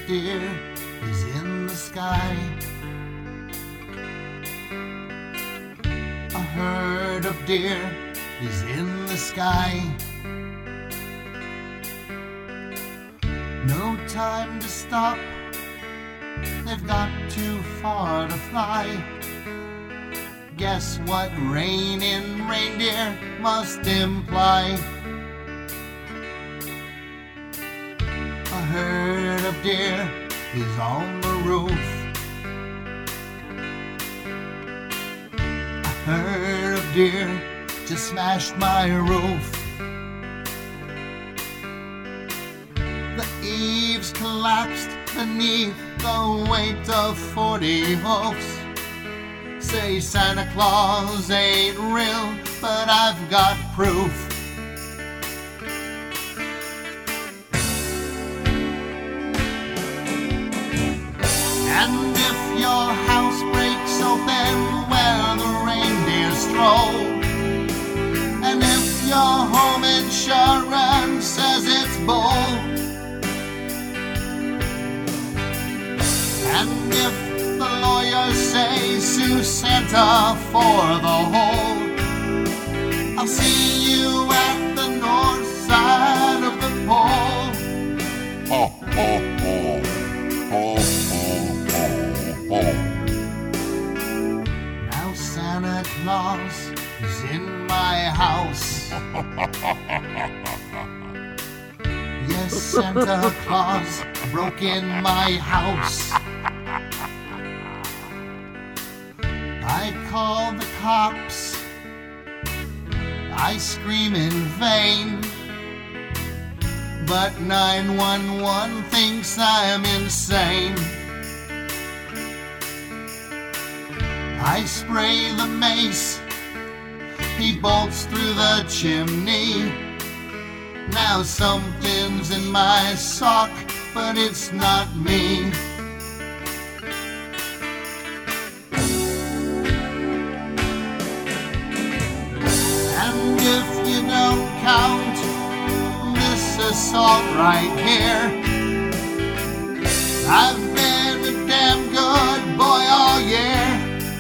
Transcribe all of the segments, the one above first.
of deer is in the sky. A herd of deer is in the sky. No time to stop, they've got too far to fly. Guess what rain in reindeer must imply? A herd of deer is on the roof. A herd of deer just smashed my roof. The eaves collapsed beneath the weight of 40 hoofs. Say Santa Claus ain't real, but I've got proof. And if your house breaks open where the reindeer stroll, and if your home insurance says it's bull, and if the lawyers say sue Santa for the whole, I'll see you at the north side of the pole. Ho, ho, ho. Ho, ho, ho, ho. Now Santa Claus is in my house. Yes, Santa Claus broke in my house. I call the cops, I scream in vain, but 911 thinks I'm insane. I spray the mace, he bolts through the chimney. Now something's in my sock, but it's not me. And if you don't count this assault right here, I've been a damn good boy all year.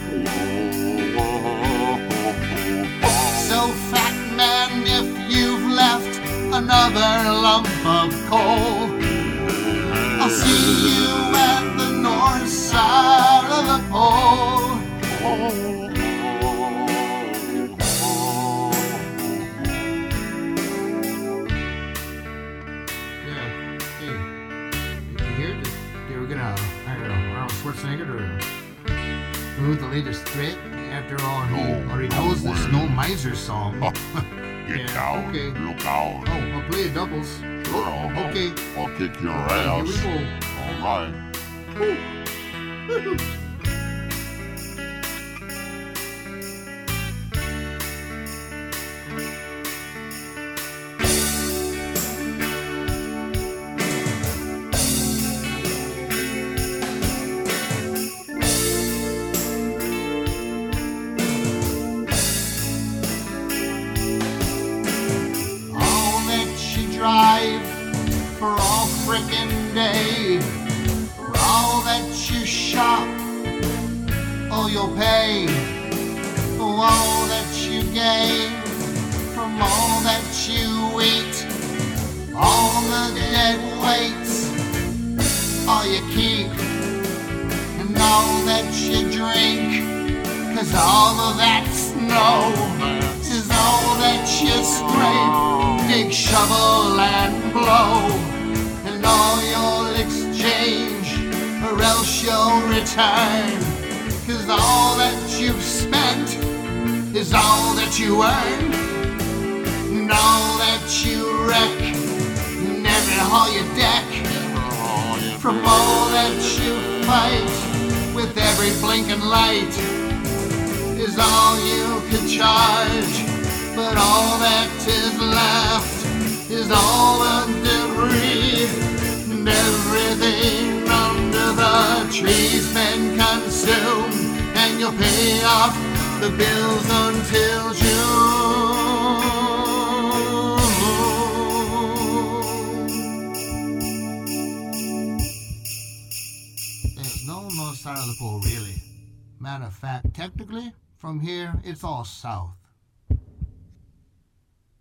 So fat man, if you've left another lump of coal, I'll see you at the north side of the pole. Schwarzenegger to move the latest threat. After all, he already knows the Snow Miser song. Get down, okay. look out. Oh, I'll play doubles. Sure, Okay. I'll kick your Here ass. we go. All right. Drive for all frickin' day, for all that you shop, oh you'll pay, for all that you gain, from all that you eat, all the dead weights, all you keep, and all that you drink, 'cause all of that snow is all that you scrape. Dig, shovel, and blow, and all you'll exchange, or else you'll return. 'Cause all that you've spent is all that you earn, and all that you wreck, and every haul you deck, from all that you fight, with every blinking light, is all you could charge. But all that is left is all the debris, and everything under the tree's been consumed, and you'll pay off the bills until June. Whipple, really. Matter of fact, technically, from here, it's all south.